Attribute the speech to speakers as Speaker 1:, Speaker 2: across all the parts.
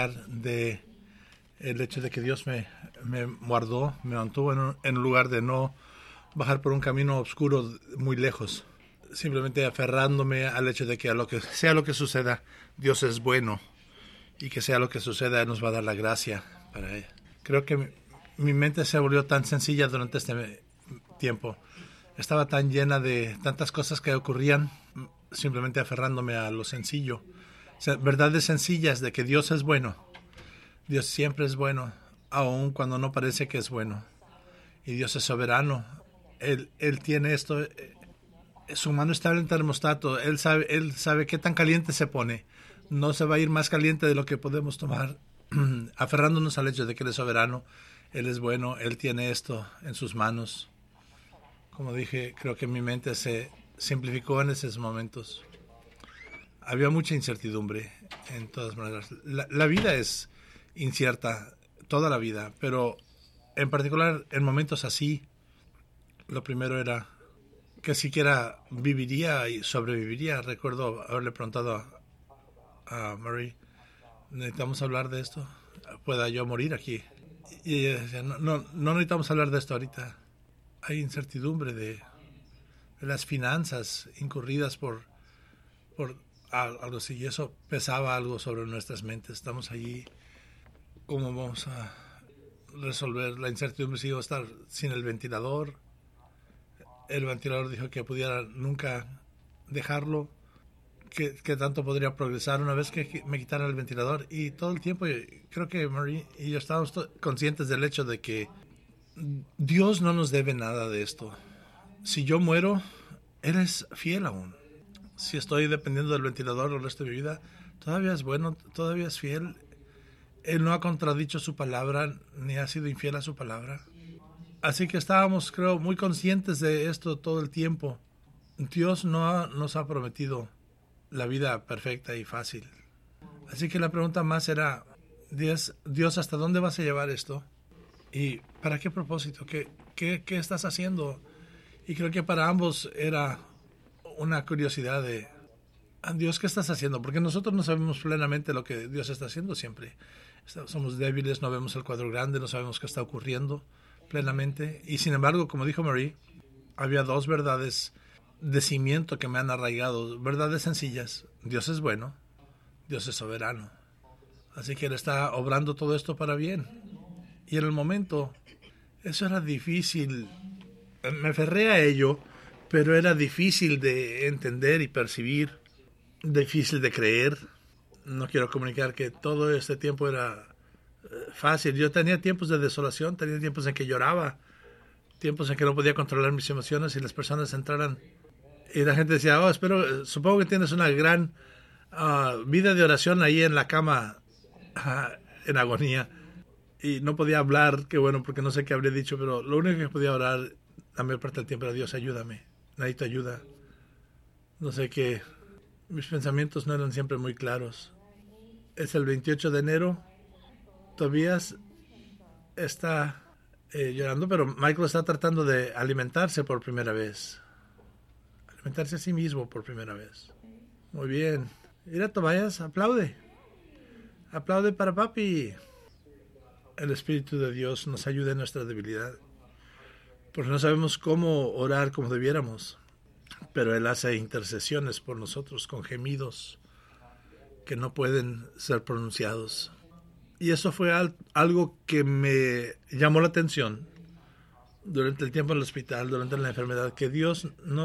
Speaker 1: de el hecho de que Dios me guardó, me mantuvo en un lugar de no bajar por un camino oscuro muy lejos, simplemente aferrándome al hecho de que a lo que sea lo que suceda, Dios es bueno, y que sea lo que suceda, Él nos va a dar la gracia para Él. Creo que mi mente se volvió tan sencilla durante este tiempo. Estaba tan llena de tantas cosas que ocurrían, simplemente aferrándome a lo sencillo. O sea, verdades sencillas de que Dios es bueno. Dios siempre es bueno, aun cuando no parece que es bueno. Y Dios es soberano. Él tiene esto. Su mano está en el termostato. Él sabe qué tan caliente se pone. No se va a ir más caliente de lo que podemos tomar. Aferrándonos al hecho de que Él es soberano. Él es bueno. Él tiene esto en sus manos. Como dije, creo que mi mente se simplificó en esos momentos. Había mucha incertidumbre en todas maneras. La vida es incierta, toda la vida, pero en particular en momentos así, lo primero era que siquiera viviría y sobreviviría. Recuerdo haberle preguntado a Marie, ¿necesitamos hablar de esto? ¿Pueda yo morir aquí? Y ella decía, no necesitamos hablar de esto ahorita. Hay incertidumbre de las finanzas incurridas por algo así, y eso pesaba algo sobre nuestras mentes. Estamos allí, ¿cómo vamos a resolver la incertidumbre si iba a estar sin el ventilador? El ventilador dijo que pudiera nunca dejarlo, que tanto podría progresar una vez que me quitaran el ventilador. Y todo el tiempo creo que Marie y yo estábamos conscientes del hecho de que Dios no nos debe nada de esto. Si yo muero, Él es fiel aún. Si estoy dependiendo del ventilador el resto de mi vida, todavía es bueno, todavía es fiel. Él no ha contradicho su palabra, ni ha sido infiel a su palabra. Así que estábamos, creo, muy conscientes de esto todo el tiempo. Dios no nos ha prometido la vida perfecta y fácil. Así que la pregunta más era, Dios, ¿hasta dónde vas a llevar esto? ¿Y para qué propósito? ¿Qué estás haciendo? Y creo que para ambos era una curiosidad de, Dios, ¿qué estás haciendo? Porque nosotros no sabemos plenamente lo que Dios está haciendo siempre. Somos débiles, no vemos el cuadro grande, no sabemos qué está ocurriendo plenamente. Y sin embargo, como dijo Marie, había dos verdades de cimiento que me han arraigado, verdades sencillas. Dios es bueno, Dios es soberano. Así que Él está obrando todo esto para bien. Y en el momento, eso era difícil. Me aferré a ello, pero era difícil de entender y percibir, difícil de creer. No quiero comunicar que todo este tiempo era fácil. Yo tenía tiempos de desolación, tenía tiempos en que lloraba, tiempos en que no podía controlar mis emociones y las personas entraran. Y la gente decía, supongo que tienes una gran vida de oración ahí en la cama, en agonía. Y no podía hablar, qué bueno, porque no sé qué habría dicho, pero lo único que podía orar la mayor parte del tiempo era, Dios, ayúdame, necesito ayuda. No sé qué, mis pensamientos no eran siempre muy claros. Es el 28 de enero, Tobías está llorando, pero Michael está tratando de alimentarse por primera vez. Alimentarse a sí mismo por primera vez. Muy bien. Mira, Tobías, aplaude. Aplaude para papi. El Espíritu de Dios nos ayuda en nuestra debilidad, porque no sabemos cómo orar como debiéramos, pero Él hace intercesiones por nosotros con gemidos que no pueden ser pronunciados. Y eso fue algo que me llamó la atención durante el tiempo en el hospital, durante la enfermedad, que Dios no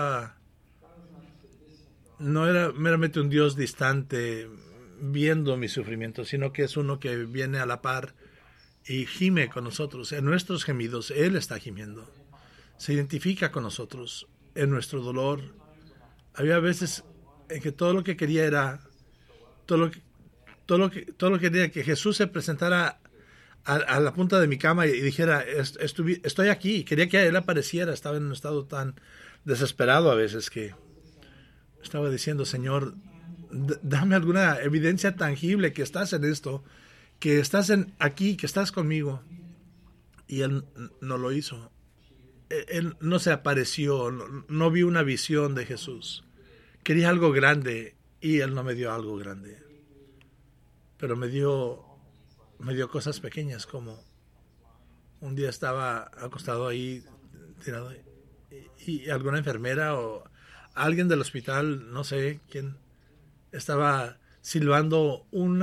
Speaker 1: era meramente un Dios distante viendo mi sufrimiento, sino que es uno que viene a la par y gime con nosotros. En nuestros gemidos, Él está gimiendo. Se identifica con nosotros en nuestro dolor. Había veces en que todo lo que quería era, todo lo que quería que Jesús se presentara a la punta de mi cama y dijera, estoy aquí. Quería que Él apareciera. Estaba en un estado tan desesperado a veces que estaba diciendo, Señor, dame alguna evidencia tangible que estás en esto, que estás aquí, que estás conmigo. Y Él no lo hizo. Él no se apareció, no vi una visión de Jesús. Quería algo grande y Él no me dio algo grande. pero me dio cosas pequeñas, como un día estaba acostado ahí tirado y alguna enfermera o alguien del hospital, no sé quién, estaba silbando un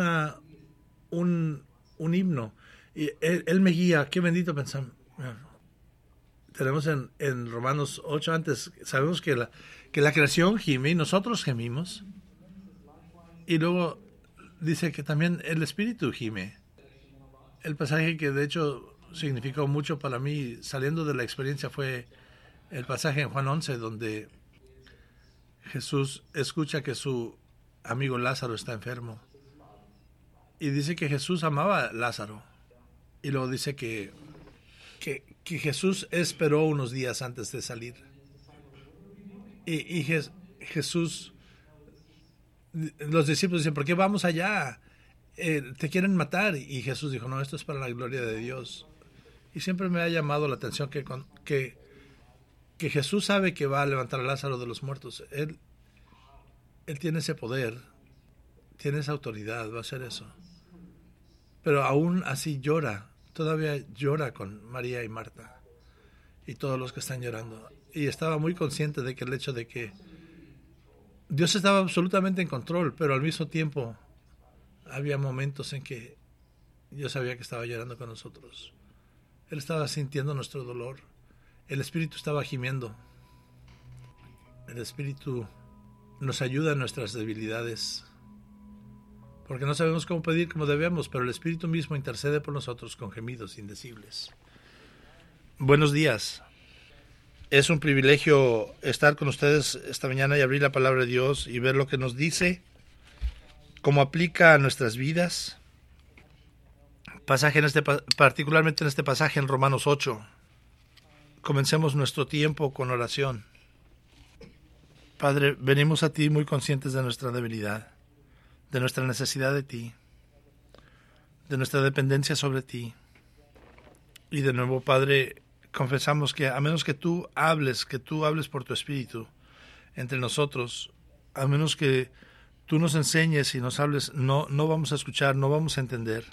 Speaker 1: himno y él me guía. Qué bendito pensamos. Tenemos en Romanos 8 antes, sabemos que la creación gime y nosotros gemimos, y luego dice que también el espíritu gime. El pasaje que de hecho significó mucho para mí saliendo de la experiencia fue el pasaje en Juan 11 donde Jesús escucha que su amigo Lázaro está enfermo y dice que Jesús amaba a Lázaro, y luego dice que Jesús esperó unos días antes de salir y Jesús, los discípulos dicen, ¿por qué vamos allá? Te quieren matar. Y Jesús dijo, no, esto es para la gloria de Dios. Y siempre me ha llamado la atención que Jesús sabe que va a levantar a Lázaro de los muertos. Él tiene ese poder, tiene esa autoridad, va a hacer eso. Pero aún así todavía llora con María y Marta y todos los que están llorando. Y estaba muy consciente de que el hecho de que Dios estaba absolutamente en control, pero al mismo tiempo había momentos en que yo sabía que estaba llorando con nosotros. Él estaba sintiendo nuestro dolor. El Espíritu estaba gimiendo. El Espíritu nos ayuda en nuestras debilidades, porque no sabemos cómo pedir como debemos, pero el Espíritu mismo intercede por nosotros con gemidos indecibles. Buenos días. Es un privilegio estar con ustedes esta mañana y abrir la palabra de Dios y ver lo que nos dice, cómo aplica a nuestras vidas. Particularmente en este pasaje en Romanos 8. Comencemos nuestro tiempo con oración. Padre, venimos a ti muy conscientes de nuestra debilidad, de nuestra necesidad de ti, de nuestra dependencia sobre ti. Y de nuevo, Padre, confesamos que a menos que tú hables por tu Espíritu entre nosotros, a menos que tú nos enseñes y nos hables, no vamos a escuchar, no vamos a entender.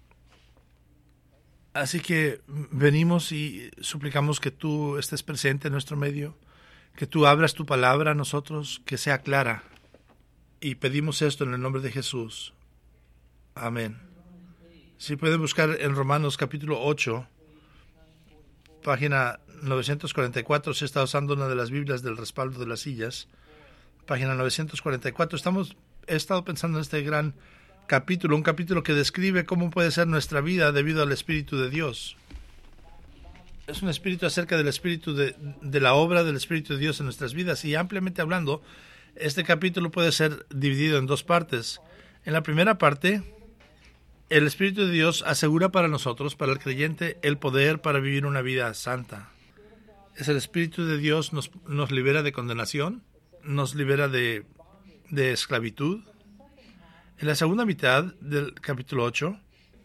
Speaker 1: Así que venimos y suplicamos que tú estés presente en nuestro medio, que tú abras tu palabra a nosotros, que sea clara. Y pedimos esto en el nombre de Jesús. Amén. Si pueden buscar en Romanos capítulo 8, página 944, si está usando una de las Biblias del respaldo de las sillas, página 944. He estado pensando en este gran capítulo, un capítulo que describe cómo puede ser nuestra vida debido al Espíritu de Dios. Es un espíritu acerca del Espíritu de la obra del Espíritu de Dios en nuestras vidas, y ampliamente hablando, este capítulo puede ser dividido en dos partes. En la primera parte, el Espíritu de Dios asegura para nosotros, para el creyente, el poder para vivir una vida santa. Es el Espíritu de Dios nos libera de condenación, nos libera de esclavitud. En la segunda mitad del capítulo 8,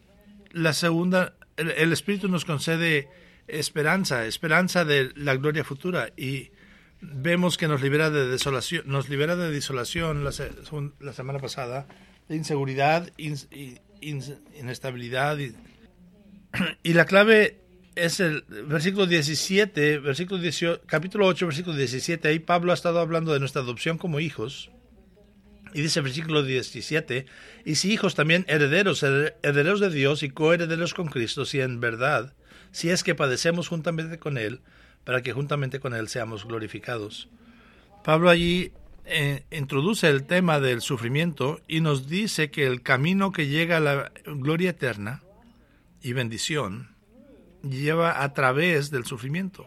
Speaker 1: el Espíritu nos concede esperanza de la gloria futura, y vemos que nos libera de desolación, la semana pasada, de inseguridad, inestabilidad, y la clave es el versículo 17, capítulo 8, versículo 17. Ahí Pablo ha estado hablando de nuestra adopción como hijos, y dice versículo 17, y si hijos, también herederos de Dios y coherederos con Cristo, si en verdad, si es que padecemos juntamente con Él, para que juntamente con Él seamos glorificados. Pablo allí introduce el tema del sufrimiento y nos dice que el camino que llega a la gloria eterna y bendición lleva a través del sufrimiento,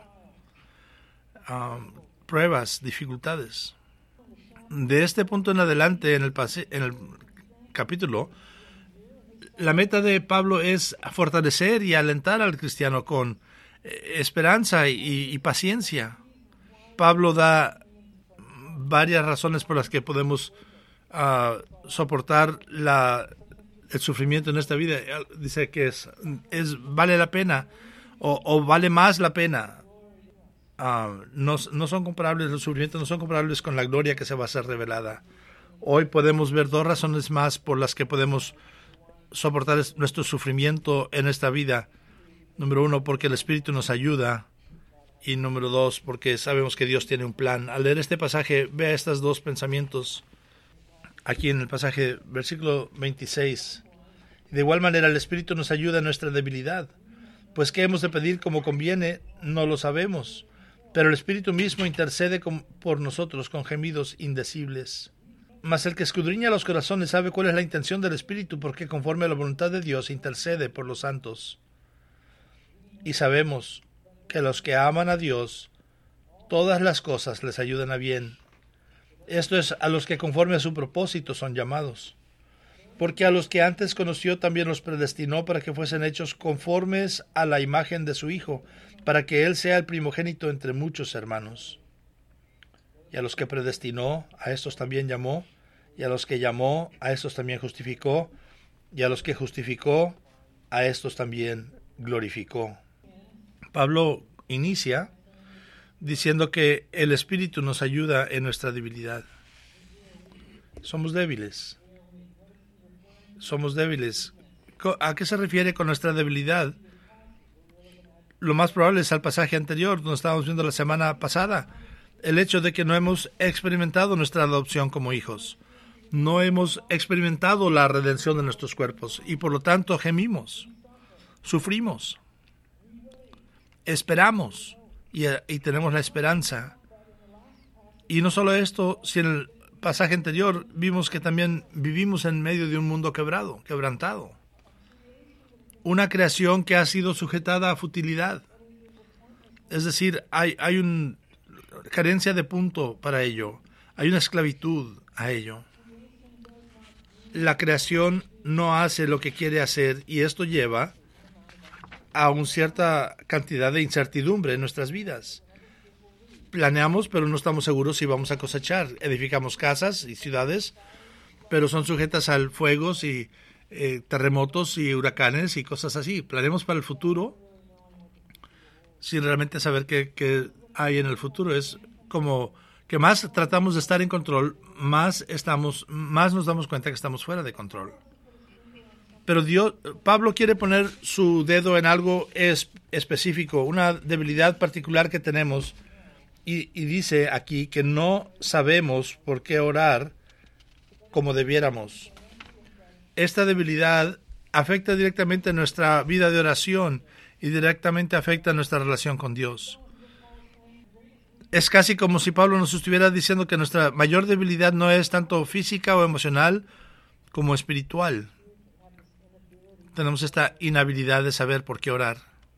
Speaker 1: pruebas, dificultades. De este punto en adelante, en el capítulo, la meta de Pablo es fortalecer y alentar al cristiano con esperanza y paciencia. Pablo da varias razones por las que podemos soportar el sufrimiento en esta vida. Dice que vale la pena o vale más la pena. No son comparables, los sufrimientos no son comparables con la gloria que se va a ser revelada. Hoy podemos ver dos razones más por las que podemos soportar nuestro sufrimiento en esta vida? Número 1, porque el Espíritu nos ayuda. Y número 2, porque sabemos que Dios tiene un plan. Al leer este pasaje, vea estos dos pensamientos. Aquí en el pasaje, versículo 26. De igual manera, el Espíritu nos ayuda en nuestra debilidad. Pues qué hemos de pedir como conviene, no lo sabemos. Pero el Espíritu mismo intercede por nosotros con gemidos indecibles. Mas el que escudriña los corazones sabe cuál es la intención del Espíritu, porque conforme a la voluntad de Dios intercede por los santos. Y sabemos que a los que aman a Dios, todas las cosas les ayudan a bien. Esto es, a los que conforme a su propósito son llamados. Porque a los que antes conoció también los predestinó para que fuesen hechos conformes a la imagen de su Hijo, para que Él sea el primogénito entre muchos hermanos. Y a los que predestinó, a estos también llamó, y a los que llamó, a estos también justificó, y a los que justificó, a estos también glorificó. Pablo inicia diciendo que el Espíritu nos ayuda en nuestra debilidad. Somos débiles. Somos débiles. ¿A qué se refiere con nuestra debilidad? Lo más probable es al pasaje anterior, donde estábamos viendo la semana pasada, el hecho de que no hemos experimentado nuestra adopción como hijos. No hemos experimentado la redención de nuestros cuerpos y por lo tanto gemimos, sufrimos. Esperamos y tenemos la esperanza. Y no solo esto, si en el pasaje anterior vimos que también vivimos en medio de un mundo quebrantado. Una creación que ha sido sujetada a futilidad. Es decir, hay una carencia de punto para ello. Hay una esclavitud a ello. La creación no hace lo que quiere hacer y esto lleva a una cierta cantidad de incertidumbre en nuestras vidas. Planeamos, pero no estamos seguros si vamos a cosechar. Edificamos casas y ciudades, pero son sujetas a fuegos y terremotos y huracanes y cosas así. Planeamos para el futuro sin realmente saber qué hay en el futuro. Es como que más tratamos de estar en control, más nos damos cuenta que estamos fuera de control. Pero Pablo quiere poner su dedo en algo específico, una debilidad particular que tenemos, y dice aquí que no sabemos por qué orar como debiéramos. Esta debilidad afecta directamente nuestra vida de oración y directamente afecta nuestra relación con Dios. Es casi como si Pablo nos estuviera diciendo que nuestra mayor debilidad no es tanto física o emocional como espiritual. Tenemos esta inhabilidad de saber por qué orar.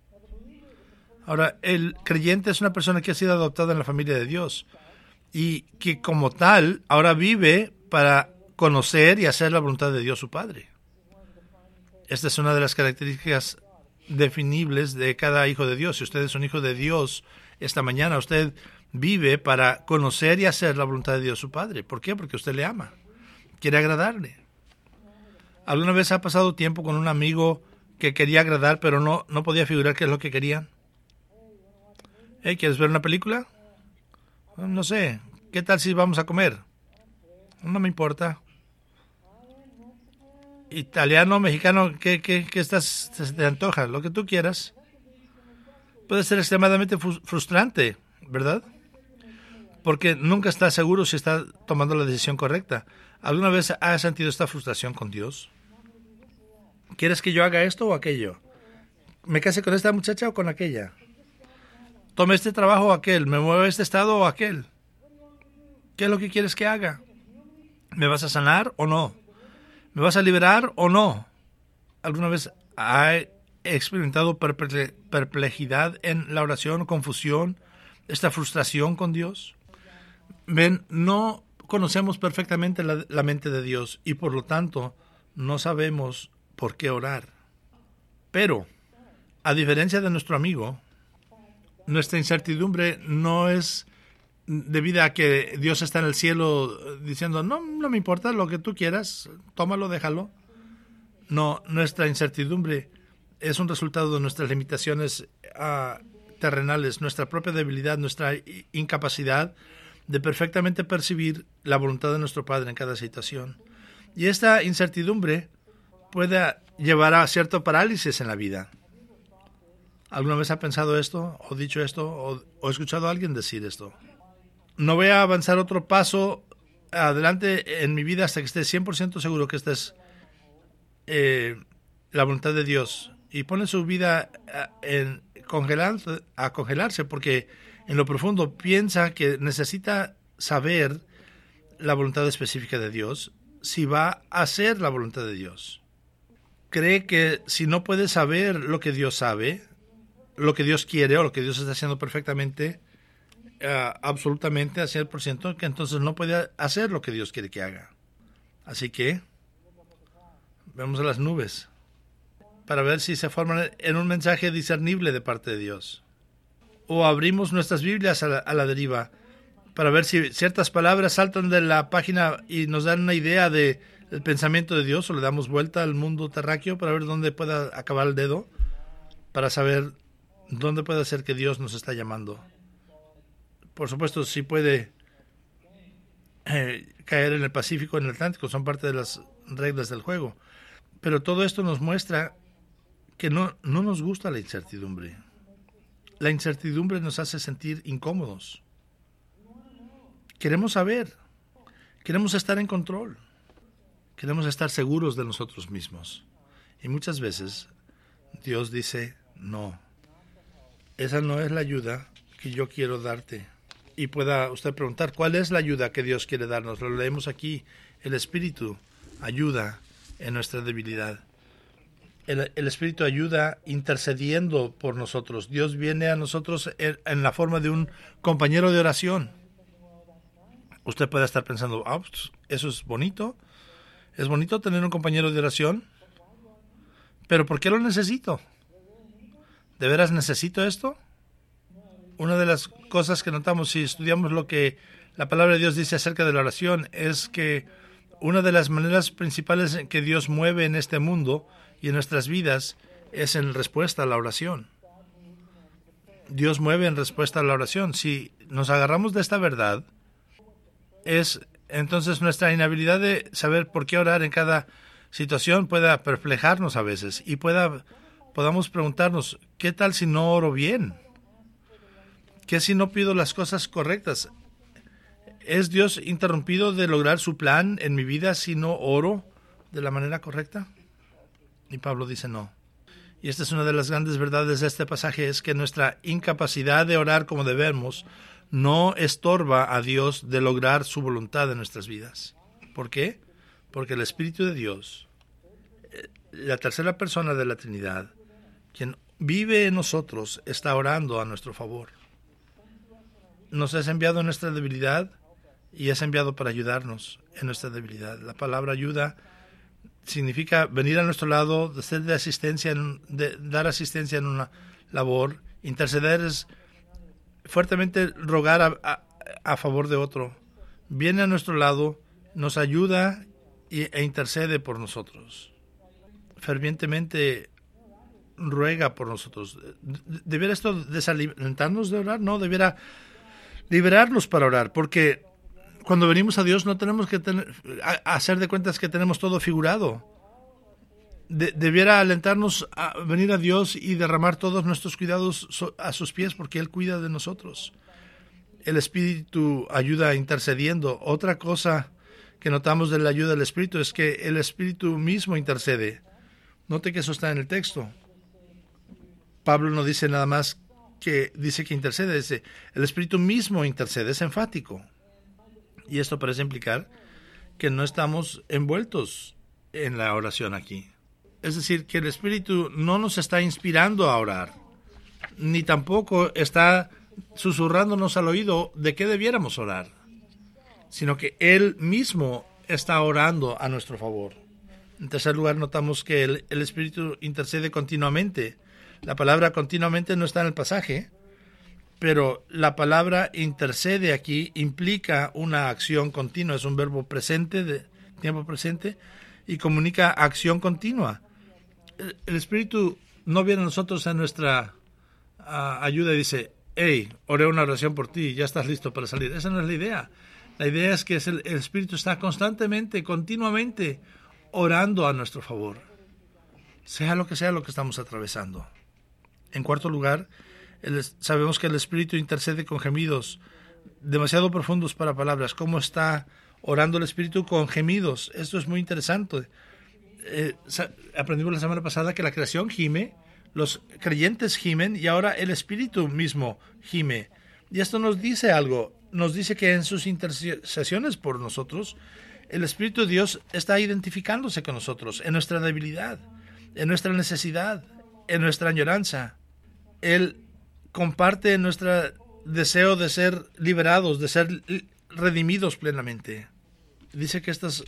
Speaker 1: Ahora, el creyente es una persona que ha sido adoptada en la familia de Dios y que como tal ahora vive para conocer y hacer la voluntad de Dios su Padre. Esta es una de las características definibles de cada hijo de Dios. Si usted es un hijo de Dios esta mañana, usted vive para conocer y hacer la voluntad de Dios su Padre. ¿Por qué? Porque usted le ama, quiere agradarle. ¿Alguna vez ha pasado tiempo con un amigo que quería agradar, pero no podía figurar qué es lo que querían? ¿Quieres ver una película? No sé. ¿Qué tal si vamos a comer? No me importa. Italiano, mexicano, ¿qué te antoja? Lo que tú quieras. Puede ser extremadamente frustrante, ¿verdad? Porque nunca está seguro si está tomando la decisión correcta. ¿Alguna vez has sentido esta frustración con Dios? ¿Quieres que yo haga esto o aquello? ¿Me case con esta muchacha o con aquella? ¿Tome este trabajo o aquel? ¿Me mueva a este estado o aquel? ¿Qué es lo que quieres que haga? ¿Me vas a sanar o no? ¿Me vas a liberar o no? ¿Alguna vez has experimentado perplejidad en la oración, confusión, esta frustración con Dios? Ven, no conocemos perfectamente la mente de Dios y por lo tanto no sabemos por qué orar. Pero, a diferencia de nuestro amigo, nuestra incertidumbre no es debido a que Dios está en el cielo diciendo, no me importa lo que tú quieras, tómalo, déjalo. No, nuestra incertidumbre es un resultado de nuestras limitaciones terrenales, nuestra propia debilidad, nuestra incapacidad de perfectamente percibir la voluntad de nuestro Padre en cada situación. Y esta incertidumbre puede llevará a cierto parálisis en la vida. ¿Alguna vez ha pensado esto, o dicho esto, o escuchado a alguien decir esto? No voy a avanzar otro paso adelante en mi vida hasta que esté 100% seguro que esta es la voluntad de Dios. Y pone su vida a congelarse porque en lo profundo piensa que necesita saber la voluntad específica de Dios si va a hacer la voluntad de Dios. Cree que si no puede saber lo que Dios sabe, lo que Dios quiere o lo que Dios está haciendo perfectamente, absolutamente a 100%, que entonces no puede hacer lo que Dios quiere que haga. Así que vemos a las nubes para ver si se forman en un mensaje discernible de parte de Dios. O abrimos nuestras Biblias a la deriva para ver si ciertas palabras saltan de la página y nos dan una idea del pensamiento de Dios, o le damos vuelta al mundo terráqueo para ver dónde pueda acabar el dedo, para saber dónde puede ser que Dios nos está llamando. Por supuesto, si puede caer en el Pacífico, en el Atlántico, son parte de las reglas del juego. Pero todo esto nos muestra que no nos gusta la incertidumbre. La incertidumbre nos hace sentir incómodos. Queremos saber, queremos estar en control, queremos estar seguros de nosotros mismos. Y muchas veces Dios dice, no, esa no es la ayuda que yo quiero darte. Y pueda usted preguntar, ¿cuál es la ayuda que Dios quiere darnos? Lo leemos aquí, el Espíritu ayuda en nuestra debilidad. El Espíritu ayuda intercediendo por nosotros. Dios viene a nosotros en la forma de un compañero de oración. Usted puede estar pensando, pues, eso es bonito. Es bonito tener un compañero de oración. Pero ¿por qué lo necesito? ¿De veras necesito esto? Una de las cosas que notamos si estudiamos lo que la palabra de Dios dice acerca de la oración es que una de las maneras principales en que Dios mueve en este mundo y en nuestras vidas es en respuesta a la oración. Dios mueve en respuesta a la oración. Si nos agarramos de esta verdad, es entonces nuestra inhabilidad de saber por qué orar en cada situación pueda perplejarnos a veces y podamos preguntarnos, ¿qué tal si no oro bien? ¿Qué si no pido las cosas correctas? ¿Es Dios interrumpido de lograr su plan en mi vida si no oro de la manera correcta? Y Pablo dice no. Y esta es una de las grandes verdades de este pasaje, es que nuestra incapacidad de orar como debemos no estorba a Dios de lograr su voluntad en nuestras vidas. ¿Por qué? Porque el Espíritu de Dios, la tercera persona de la Trinidad, quien vive en nosotros, está orando a nuestro favor. Nos es enviado en nuestra debilidad y es enviado para ayudarnos en nuestra debilidad. La palabra ayuda significa venir a nuestro lado, ser de asistencia, dar asistencia en una labor. Interceder es fuertemente rogar a favor de otro. Viene a nuestro lado, nos ayuda e intercede por nosotros. Fervientemente ruega por nosotros. ¿Debiera esto desalentarnos de orar? No, debiera liberarnos para orar, porque cuando venimos a Dios no tenemos que hacer de cuentas que tenemos todo figurado. Debiera alentarnos a venir a Dios y derramar todos nuestros cuidados a sus pies, porque Él cuida de nosotros. El Espíritu ayuda intercediendo. Otra cosa que notamos de la ayuda del Espíritu es que el Espíritu mismo intercede. Note que eso está en el texto. Pablo no dice nada más que dice que intercede, dice el Espíritu mismo intercede, es enfático. Y esto parece implicar que no estamos envueltos en la oración aquí. Es decir, que el Espíritu no nos está inspirando a orar, ni tampoco está susurrándonos al oído de qué debiéramos orar, sino que Él mismo está orando a nuestro favor. En tercer lugar, notamos que el Espíritu intercede continuamente. La palabra continuamente no está en el pasaje, pero la palabra intercede aquí implica una acción continua, es un verbo presente, de tiempo presente, y comunica acción continua. El Espíritu no viene a nosotros en nuestra ayuda y dice, hey, oré una oración por ti, ya estás listo para salir. Esa no es la idea. La idea es que el Espíritu está constantemente, continuamente orando a nuestro favor. sea lo que estamos atravesando. En cuarto lugar, sabemos que el Espíritu intercede con gemidos demasiado profundos para palabras. ¿Cómo está orando el Espíritu con gemidos? Esto es muy interesante. Aprendimos la semana pasada que la creación gime, los creyentes gimen y ahora el Espíritu mismo gime. Y esto nos dice algo. Nos dice que en sus intercesiones por nosotros, el Espíritu de Dios está identificándose con nosotros en nuestra debilidad, en nuestra necesidad, en nuestra añoranza. Él comparte nuestro deseo de ser liberados, de ser redimidos plenamente. Dice que estos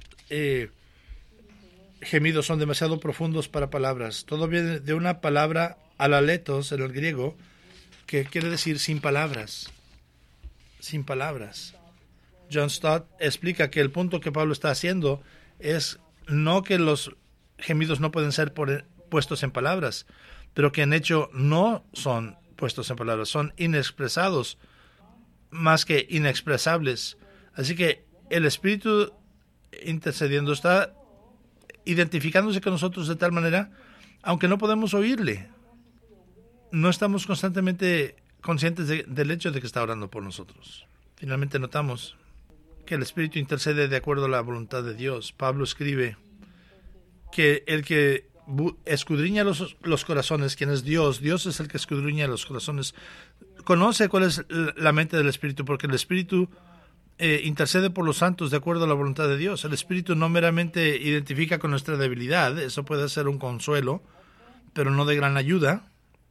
Speaker 1: gemidos son demasiado profundos para palabras. Todo viene de una palabra alaletos en el griego, que quiere decir sin palabras. Sin palabras. John Stott explica que el punto que Pablo está haciendo es no que los gemidos no pueden ser puestos en palabras, pero que en hecho no son puestos en palabras, son inexpresados más que inexpresables. Así que el Espíritu intercediendo está identificándose con nosotros de tal manera, aunque no podemos oírle, no estamos constantemente conscientes del hecho de que está orando por nosotros. Finalmente notamos que el Espíritu intercede de acuerdo a la voluntad de Dios. Pablo escribe que el que escudriña los corazones, quien es Dios es el que escudriña los corazones, conoce cuál es la mente del Espíritu, porque el Espíritu intercede por los santos de acuerdo a la voluntad de Dios. El Espíritu no meramente identifica con nuestra debilidad, eso puede ser un consuelo, pero no de gran ayuda.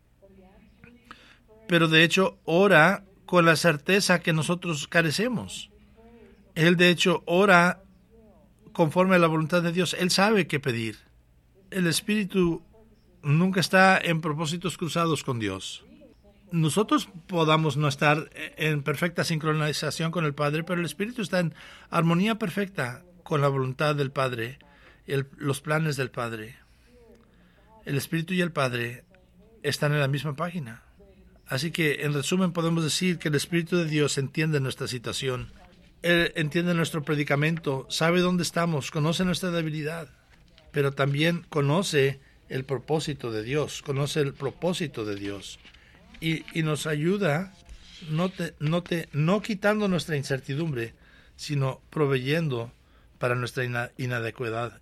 Speaker 1: Pero de hecho ora con la certeza que nosotros carecemos. Él de hecho ora conforme a la voluntad de Dios. Él sabe qué pedir. El Espíritu nunca está en propósitos cruzados con Dios. Nosotros podamos no estar en perfecta sincronización con el Padre, pero el Espíritu está en armonía perfecta con la voluntad del Padre, los planes del Padre. El Espíritu y el Padre están en la misma página. Así que, en resumen, podemos decir que el Espíritu de Dios entiende nuestra situación. Él entiende nuestro predicamento, sabe dónde estamos, conoce nuestra debilidad, pero también conoce el propósito de Dios, y nos ayuda no quitando nuestra incertidumbre, sino proveyendo para nuestra inadecuadad,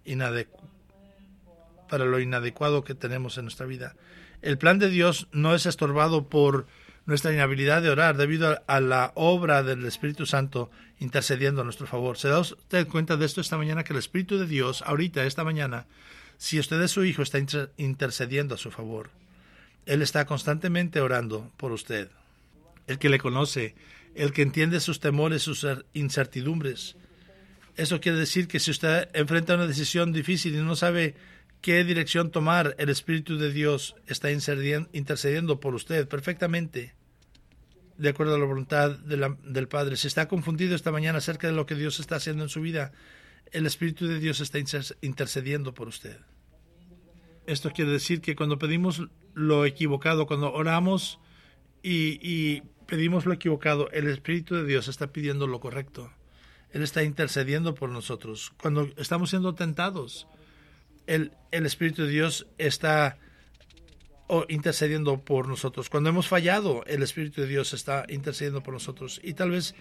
Speaker 1: para lo inadecuado que tenemos en nuestra vida. El plan de Dios no es estorbado por nuestra inhabilidad de orar debido a la obra del Espíritu Santo intercediendo a nuestro favor. ¿Se da usted cuenta de esto esta mañana? Que el Espíritu de Dios, ahorita, esta mañana, si usted es su hijo, está intercediendo a su favor. Él está constantemente orando por usted. El que le conoce, el que entiende sus temores, sus incertidumbres. Eso quiere decir que si usted enfrenta una decisión difícil y no sabe qué dirección tomar, el Espíritu de Dios está intercediendo por usted perfectamente, de acuerdo a la voluntad del Padre. Si está confundido esta mañana acerca de lo que Dios está haciendo en su vida, el Espíritu de Dios está intercediendo por usted. Esto quiere decir que cuando pedimos lo equivocado, cuando oramos y pedimos lo equivocado, el Espíritu de Dios está pidiendo lo correcto. Él está intercediendo por nosotros. Cuando estamos siendo tentados, el Espíritu de Dios está intercediendo por nosotros. Cuando hemos fallado, el Espíritu de Dios está intercediendo por nosotros. Y tal vez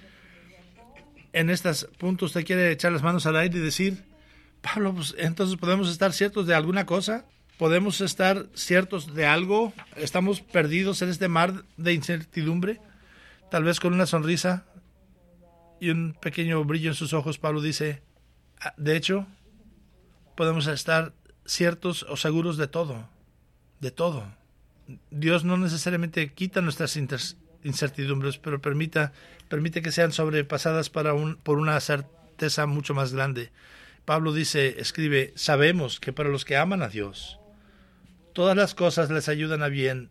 Speaker 1: en estos puntos usted quiere echar las manos al aire y decir, Pablo, pues entonces podemos estar ciertos de alguna cosa, podemos estar ciertos de algo, estamos perdidos en este mar de incertidumbre. Tal vez con una sonrisa y un pequeño brillo en sus ojos, Pablo dice, de hecho, podemos estar ciertos o seguros de todo, de todo. Dios no necesariamente quita nuestras incertidumbres, pero permite que sean sobrepasadas por una certeza mucho más grande. Pablo escribe, sabemos que para los que aman a Dios, todas las cosas les ayudan a bien.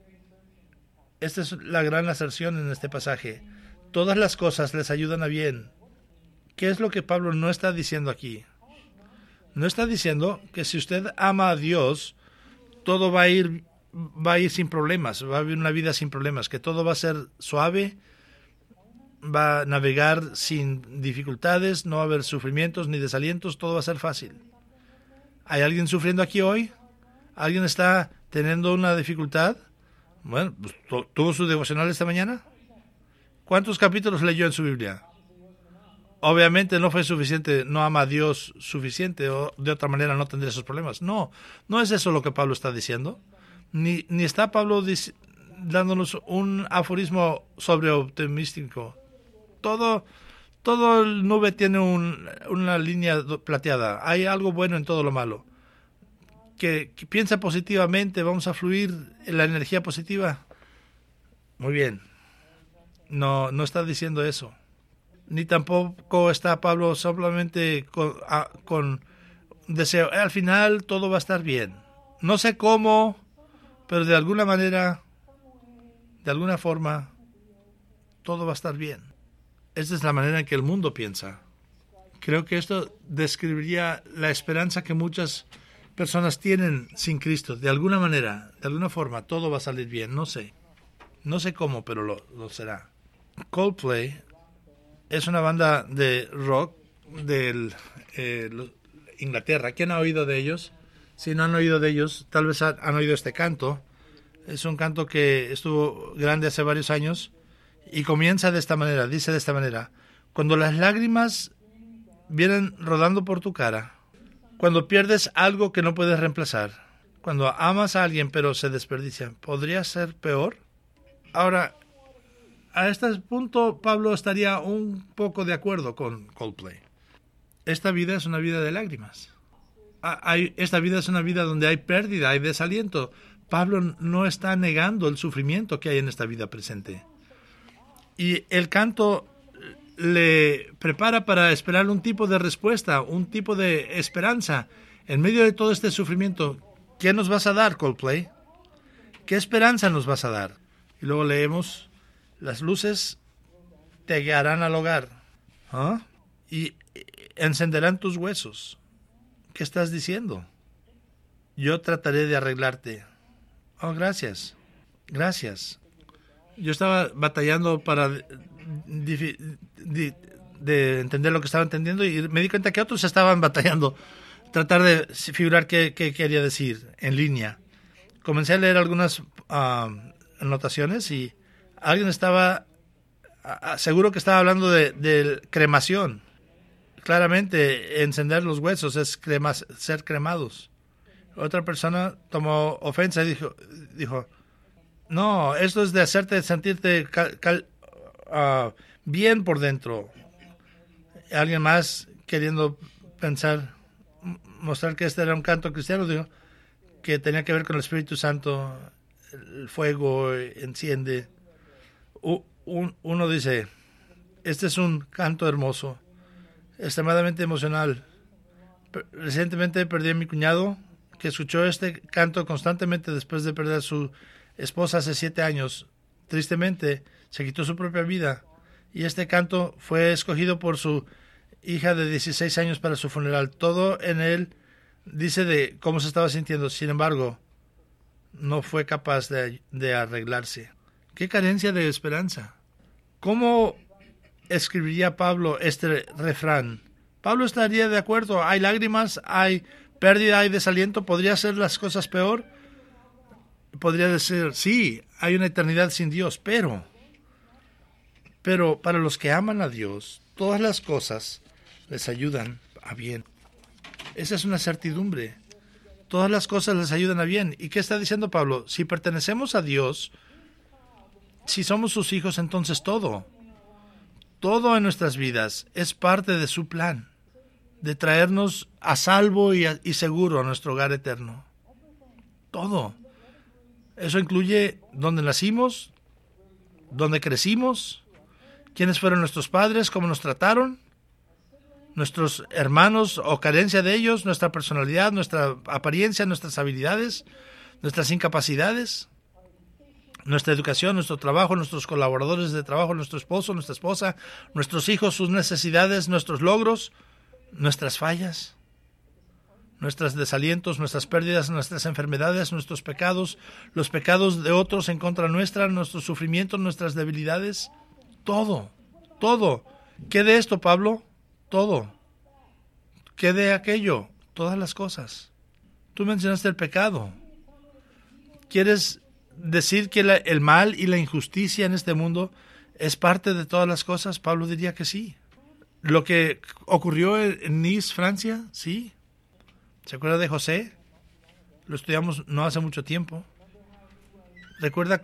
Speaker 1: Esta es la gran aserción en este pasaje. Todas las cosas les ayudan a bien. ¿Qué es lo que Pablo no está diciendo aquí? No está diciendo que si usted ama a Dios, todo va a ir sin problemas, va a vivir una vida sin problemas, que todo va a ser suave, va a navegar sin dificultades, no va a haber sufrimientos ni desalientos, todo va a ser fácil. ¿Hay alguien sufriendo aquí hoy? ¿Alguien está teniendo una dificultad? Bueno, pues, ¿tuvo su devocional esta mañana? ¿Cuántos capítulos leyó en su Biblia? Obviamente no fue suficiente, no ama a Dios suficiente, o de otra manera no tendría esos problemas. No, no es eso lo que Pablo está diciendo. Ni está Pablo dándonos un aforismo sobre optimístico. Todo el nube tiene una línea plateada. Hay algo bueno en todo lo malo. Que piensa positivamente, vamos a fluir en la energía positiva. Muy bien. No está diciendo eso. Ni tampoco está Pablo solamente con deseo. Al final todo va a estar bien. No sé cómo, pero de alguna manera, de alguna forma, todo va a estar bien. Esta es la manera en que el mundo piensa. Creo que esto describiría la esperanza que muchas personas tienen sin Cristo. De alguna manera, de alguna forma, todo va a salir bien. No sé cómo, pero lo será. Coldplay es una banda de rock de Inglaterra. ¿Quién ha oído de ellos? Si no han oído de ellos, tal vez han oído este canto. Es un canto que estuvo grande hace varios años y comienza de esta manera, dice de esta manera: cuando las lágrimas vienen rodando por tu cara, cuando pierdes algo que no puedes reemplazar, cuando amas a alguien pero se desperdicia, ¿podría ser peor? Ahora, a este punto Pablo estaría un poco de acuerdo con Coldplay. Esta vida es una vida de lágrimas. Esta vida es una vida donde hay pérdida, hay desaliento. Pablo no está negando el sufrimiento que hay en esta vida presente. Y el canto le prepara para esperar un tipo de respuesta, un tipo de esperanza. En medio de todo este sufrimiento, ¿qué nos vas a dar, Coldplay? ¿Qué esperanza nos vas a dar? Y luego leemos: las luces te guiarán al hogar, y encenderán tus huesos. ¿Qué estás diciendo? Yo trataré de arreglarte. Oh, gracias. Yo estaba batallando para de entender lo que estaba entendiendo y me di cuenta que otros estaban batallando. Tratar de figurar qué quería decir en línea. Comencé a leer algunas anotaciones y alguien estaba seguro que estaba hablando de cremación. Claramente, encender los huesos es ser cremados. Otra persona tomó ofensa y dijo: no, esto es de hacerte sentirte bien por dentro. Alguien más, queriendo mostrar que este era un canto cristiano, dijo que tenía que ver con el Espíritu Santo. El fuego enciende. Uno dice: este es un canto hermoso, extremadamente emocional. Recientemente perdí a mi cuñado, que escuchó este canto constantemente después de perder a su esposa hace 7 años. Tristemente se quitó su propia vida y este canto fue escogido por su hija de 16 años para su funeral. Todo en él dice de cómo se estaba sintiendo. Sin embargo, no fue capaz de arreglarse. ¡Qué carencia de esperanza! ¿Cómo escribiría Pablo este refrán? Pablo estaría de acuerdo. Hay lágrimas, hay pérdida, hay desaliento. ¿Podría ser las cosas peor? Podría decir: sí, hay una eternidad sin Dios, pero para los que aman a Dios, todas las cosas les ayudan a bien. Esa es una certidumbre. Todas las cosas les ayudan a bien. ¿Y qué está diciendo Pablo? Si pertenecemos a Dios, si somos sus hijos, entonces todo en nuestras vidas es parte de su plan, de traernos a salvo y seguro a nuestro hogar eterno. Todo. Eso incluye dónde nacimos, dónde crecimos, quiénes fueron nuestros padres, cómo nos trataron, nuestros hermanos o carencia de ellos, nuestra personalidad, nuestra apariencia, nuestras habilidades, nuestras incapacidades, nuestra educación, nuestro trabajo, nuestros colaboradores de trabajo, nuestro esposo, nuestra esposa, nuestros hijos, sus necesidades, nuestros logros, nuestras fallas, nuestros desalientos, nuestras pérdidas, nuestras enfermedades, nuestros pecados, los pecados de otros en contra nuestra, nuestros sufrimientos, nuestras debilidades. Todo. ¿Qué de esto, Pablo? Todo. ¿Qué de aquello? Todas las cosas. Tú mencionaste el pecado. ¿Quieres decir que el mal y la injusticia en este mundo es parte de todas las cosas? Pablo diría que sí. Lo que ocurrió en Nice, Francia, sí. ¿Se acuerda de José? Lo estudiamos no hace mucho tiempo. ¿Recuerdan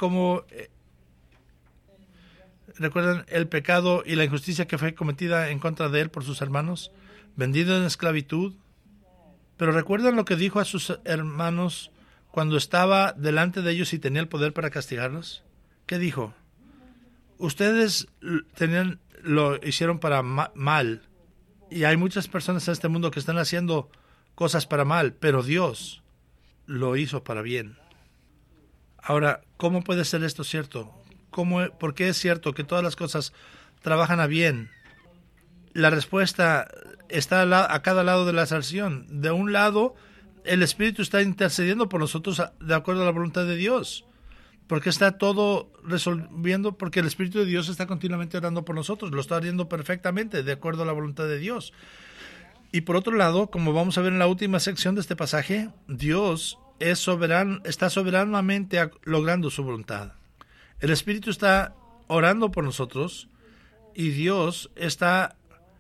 Speaker 1: el pecado y la injusticia que fue cometida en contra de él por sus hermanos? Vendido en esclavitud. Pero ¿recuerdan lo que dijo a sus hermanos cuando estaba delante de ellos y tenía el poder para castigarlos? ¿Qué dijo? Ustedes lo hicieron para mal. Y hay muchas personas en este mundo que están haciendo cosas para mal, pero Dios lo hizo para bien. Ahora, ¿cómo puede ser esto cierto? ¿Por qué es cierto que todas las cosas trabajan a bien? La respuesta está a cada lado de la salvación. De un lado, el Espíritu está intercediendo por nosotros de acuerdo a la voluntad de Dios. Porque está todo resolviendo, porque el Espíritu de Dios está continuamente orando por nosotros. Lo está haciendo perfectamente de acuerdo a la voluntad de Dios. Y por otro lado, como vamos a ver en la última sección de este pasaje, Dios está soberanamente logrando su voluntad. El Espíritu está orando por nosotros y Dios está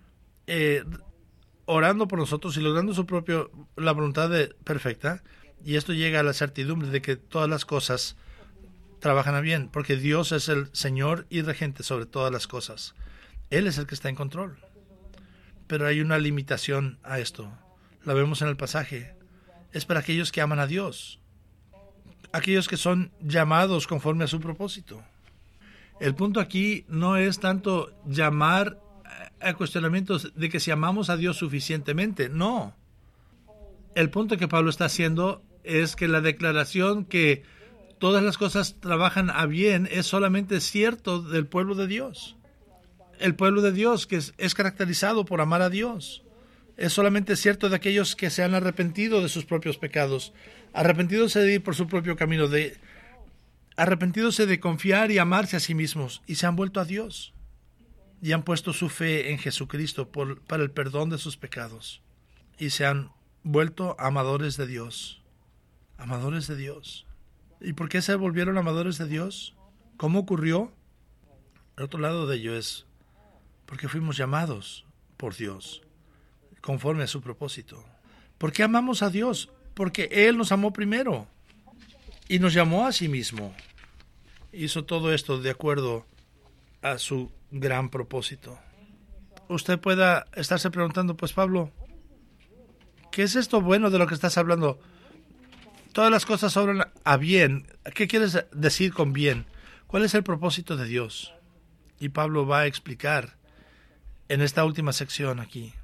Speaker 1: orando por nosotros y logrando la voluntad perfecta. Y esto llega a la certidumbre de que todas las cosas trabajan a bien, porque Dios es el Señor y regente sobre todas las cosas. Él es el que está en control. Pero hay una limitación a esto. La vemos en el pasaje. Es para aquellos que aman a Dios, aquellos que son llamados conforme a su propósito. El punto aquí no es tanto llamar a cuestionamientos de que si amamos a Dios suficientemente, no. El punto que Pablo está haciendo es que la declaración que todas las cosas trabajan a bien es solamente cierto del pueblo de Dios. El pueblo de Dios que es caracterizado por amar a Dios. Es solamente cierto de aquellos que se han arrepentido de sus propios pecados, arrepentidos de ir por su propio camino, arrepentidos de confiar y amarse a sí mismos, y se han vuelto a Dios, y han puesto su fe en Jesucristo para el perdón de sus pecados, y se han vuelto amadores de Dios. Amadores de Dios. ¿Y por qué se volvieron amadores de Dios? ¿Cómo ocurrió? El otro lado de ello es porque fuimos llamados por Dios conforme a su propósito. ¿Por qué amamos a Dios? Porque Él nos amó primero y nos llamó a sí mismo. Hizo todo esto de acuerdo a su gran propósito. Usted pueda estarse preguntando, pues Pablo, ¿qué es esto bueno de lo que estás hablando? Todas las cosas obran a bien. ¿Qué quieres decir con bien? ¿Cuál es el propósito de Dios? Y Pablo va a explicar en esta última sección aquí.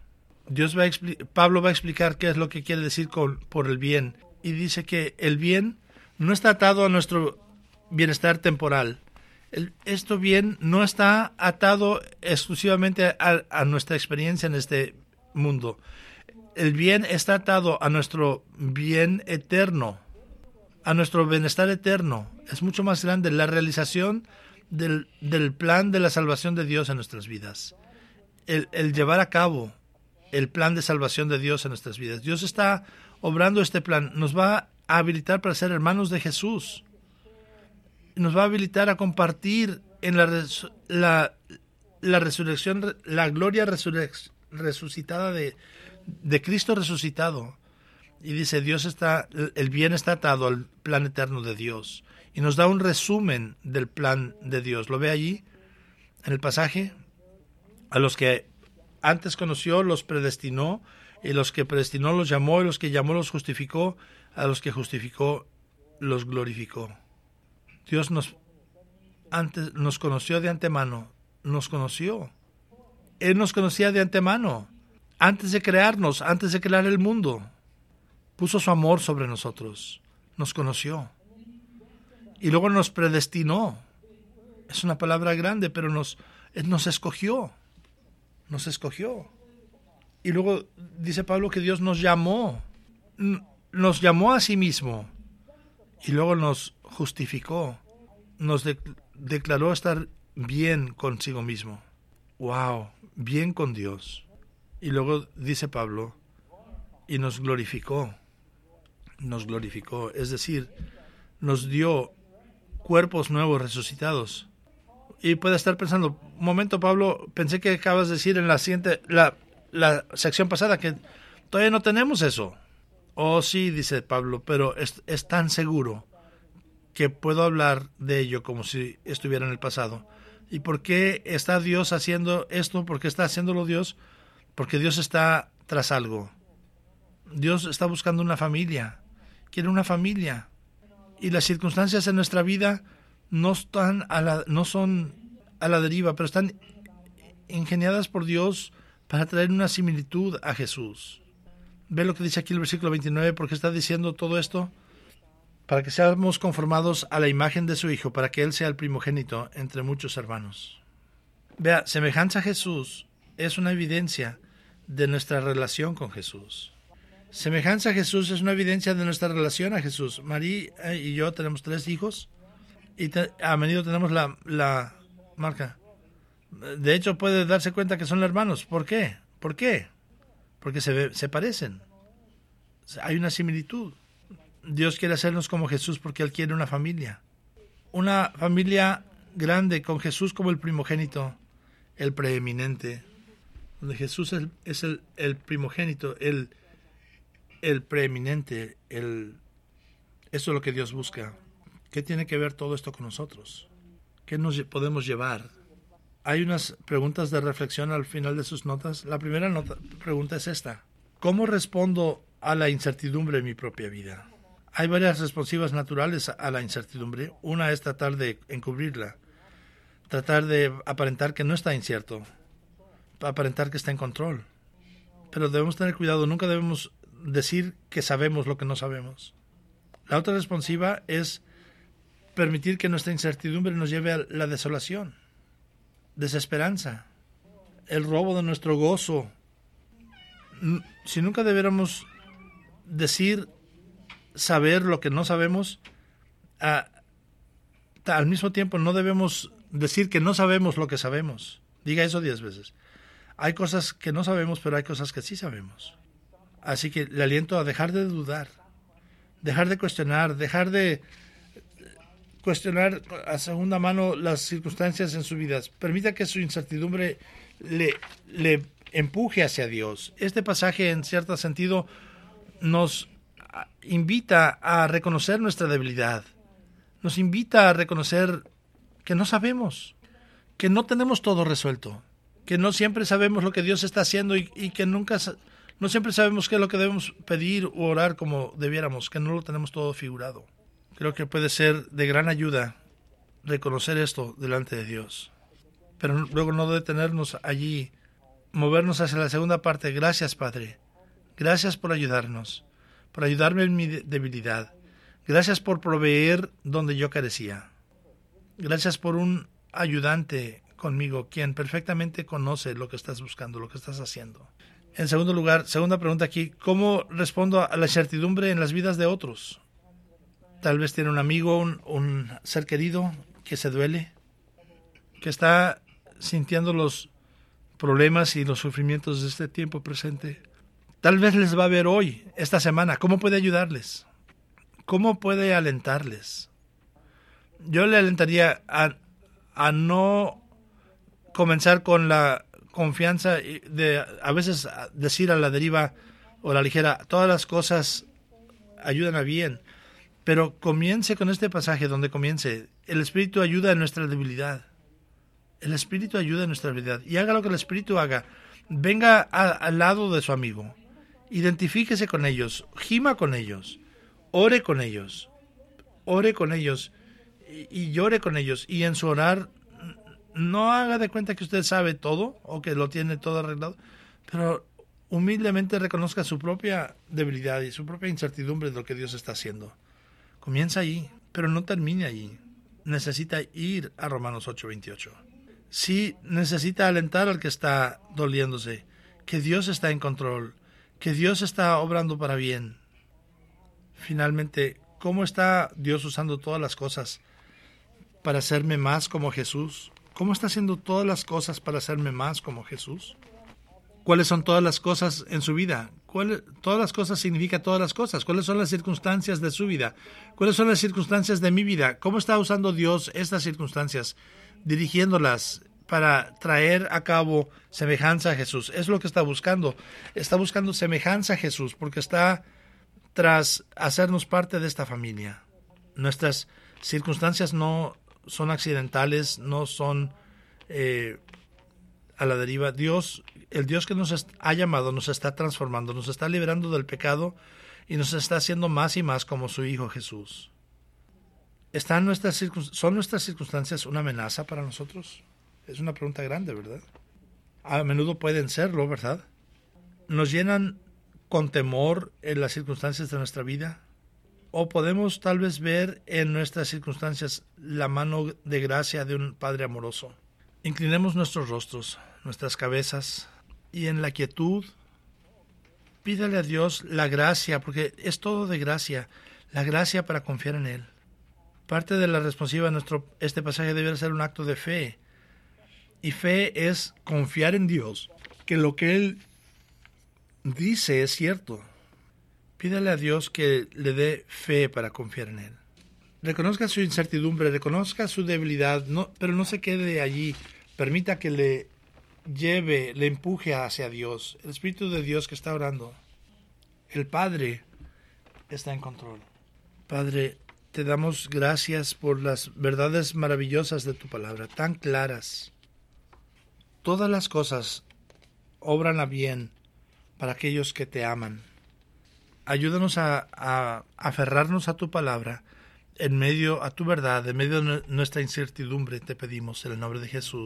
Speaker 1: Pablo va a explicar qué es lo que quiere decir por el bien. Y dice que el bien no está atado a nuestro bienestar temporal. Esto bien no está atado exclusivamente a nuestra experiencia en este mundo. El bien está atado a nuestro bien eterno, a nuestro bienestar eterno. Es mucho más grande la realización del plan de la salvación de Dios en nuestras vidas. El llevar a cabo el plan de salvación de Dios en nuestras vidas. Dios está obrando este plan. Nos va a habilitar para ser hermanos de Jesús. Nos va a habilitar a compartir en la resurrección, la gloria resucitada de Cristo resucitado. Y dice, el bien está atado al plan eterno de Dios. Y nos da un resumen del plan de Dios. ¿Lo ve allí en el pasaje? A los que antes conoció los predestinó, y los que predestinó los llamó, y los que llamó los justificó, a los que justificó los glorificó. Dios nos conoció de antemano, nos conoció. Él nos conocía de antemano, antes de crearnos, antes de crear el mundo. Puso su amor sobre nosotros, nos conoció. Y luego nos predestinó. Es una palabra grande, pero Él nos escogió. Nos escogió. Y luego dice Pablo que Dios nos llamó a sí mismo. Y luego nos justificó. Nos declaró estar bien consigo mismo. ¡Wow! Bien con Dios. Y luego dice Pablo, y nos glorificó. Nos glorificó. Es decir, nos dio cuerpos nuevos resucitados. Y puede estar pensando, un momento, Pablo, pensé que acabas de decir en la siguiente, la sección pasada que todavía no tenemos eso. Oh, sí, dice Pablo, pero es tan seguro que puedo hablar de ello como si estuviera en el pasado. ¿Y por qué está Dios haciendo esto? ¿Por qué está haciéndolo Dios? Porque Dios está tras algo. Dios está buscando una familia. Quiere una familia. Y las circunstancias en nuestra vida no son a la deriva, pero están ingeniadas por Dios para traer una similitud a Jesús. Ve lo que dice aquí el versículo 29, porque está diciendo todo esto para que seamos conformados a la imagen de su Hijo, para que Él sea el primogénito entre muchos hermanos. Vea, semejanza a Jesús es una evidencia de nuestra relación con Jesús. Semejanza a Jesús es una evidencia de nuestra relación a Jesús. María y yo tenemos 3 hijos y a menudo tenemos la marca. De hecho, puede darse cuenta que son hermanos. ¿Por qué? ¿Por qué? Porque se parecen. Hay una similitud. Dios quiere hacernos como Jesús porque Él quiere una familia. Una familia grande con Jesús como el primogénito, el preeminente. Donde Jesús es el primogénito, el preeminente. Eso es lo que Dios busca. ¿Qué tiene que ver todo esto con nosotros? ¿Qué nos podemos llevar? Hay unas preguntas de reflexión al final de sus notas. La primera pregunta es esta. ¿Cómo respondo a la incertidumbre en mi propia vida? Hay varias responsivas naturales a la incertidumbre. Una es tratar de encubrirla, tratar de aparentar que no está incierto, aparentar que está en control. Pero debemos tener cuidado, nunca debemos decir que sabemos lo que no sabemos. La otra responsiva es permitir que nuestra incertidumbre nos lleve a la desolación, desesperanza, el robo de nuestro gozo. Si nunca debiéramos decir saber lo que no sabemos, al mismo tiempo no debemos decir que no sabemos lo que sabemos. Diga eso 10 veces. Hay cosas que no sabemos, pero hay cosas que sí sabemos. Así que le aliento a dejar de dudar, dejar de cuestionar, dejar de cuestionar a segunda mano las circunstancias en su vida. Permita que su incertidumbre le empuje hacia Dios. Este pasaje, en cierto sentido, nos invita a reconocer nuestra debilidad. Nos invita a reconocer que no sabemos, que no tenemos todo resuelto, que no siempre sabemos lo que Dios está haciendo y que no siempre sabemos qué es lo que debemos pedir u orar como debiéramos, que no lo tenemos todo figurado. Creo que puede ser de gran ayuda reconocer esto delante de Dios. Pero luego no detenernos allí, movernos hacia la segunda parte. Gracias, Padre. Gracias por ayudarnos, por ayudarme en mi debilidad. Gracias por proveer donde yo carecía. Gracias por un ayudante conmigo, quien perfectamente conoce lo que estás buscando, lo que estás haciendo. En segundo lugar, segunda pregunta aquí, ¿cómo respondo a la incertidumbre en las vidas de otros? Tal vez tiene un amigo, un ser querido que se duele, que está sintiendo los problemas y los sufrimientos de este tiempo presente. Tal vez les va a ver hoy, esta semana. ¿Cómo puede ayudarles? ¿Cómo puede alentarles? Yo le alentaría a no comenzar con la confianza de a veces decir a la deriva o a la ligera, todas las cosas ayudan a bien. Pero comience con este pasaje donde comience. El Espíritu ayuda en nuestra debilidad. El Espíritu ayuda en nuestra debilidad. Y haga lo que el Espíritu haga. Venga al lado de su amigo. Identifíquese con ellos. Gima con ellos. Ore con ellos. Ore con ellos. Y llore con ellos. Y en su orar, no haga de cuenta que usted sabe todo o que lo tiene todo arreglado. Pero humildemente reconozca su propia debilidad y su propia incertidumbre de lo que Dios está haciendo. Comienza allí, pero no termine allí. Necesita ir a Romanos 8:28. Sí, necesita alentar al que está doliéndose, que Dios está en control, que Dios está obrando para bien. Finalmente, ¿cómo está Dios usando todas las cosas para hacerme más como Jesús? ¿Cómo está haciendo todas las cosas para hacerme más como Jesús? ¿Cuáles son todas las cosas en su vida? Todas las cosas significa todas las cosas. ¿Cuáles son las circunstancias de su vida? ¿Cuáles son las circunstancias de mi vida? ¿Cómo está usando Dios estas circunstancias, dirigiéndolas para traer a cabo semejanza a Jesús? Es lo que está buscando. Está buscando semejanza a Jesús porque está tras hacernos parte de esta familia. Nuestras circunstancias no son accidentales, no son a la deriva. Dios, el Dios que nos ha llamado, nos está transformando, nos está liberando del pecado y nos está haciendo más y más como su Hijo Jesús. ¿Son nuestras circunstancias una amenaza para nosotros? Es una pregunta grande, ¿verdad? A menudo pueden serlo, ¿verdad? ¿Nos llenan con temor en las circunstancias de nuestra vida? ¿O podemos tal vez ver en nuestras circunstancias la mano de gracia de un Padre amoroso? Inclinemos nuestros rostros, nuestras cabezas, y en la quietud pídale a Dios la gracia, porque es todo de gracia, la gracia para confiar en Él. Parte de la responsiva a este pasaje debe ser un acto de fe, y fe es confiar en Dios, que lo que Él dice es cierto. Pídale a Dios que le dé fe para confiar en Él. Reconozca su incertidumbre, reconozca su debilidad, pero no se quede allí. Permita que le empuje hacia Dios. El Espíritu de Dios que está orando. El Padre está en control. Padre, te damos gracias por las verdades maravillosas de tu palabra, tan claras. Todas las cosas obran a bien para aquellos que te aman. Ayúdanos a aferrarnos a tu palabra, a tu verdad, en medio de nuestra incertidumbre, te pedimos en el nombre de Jesús.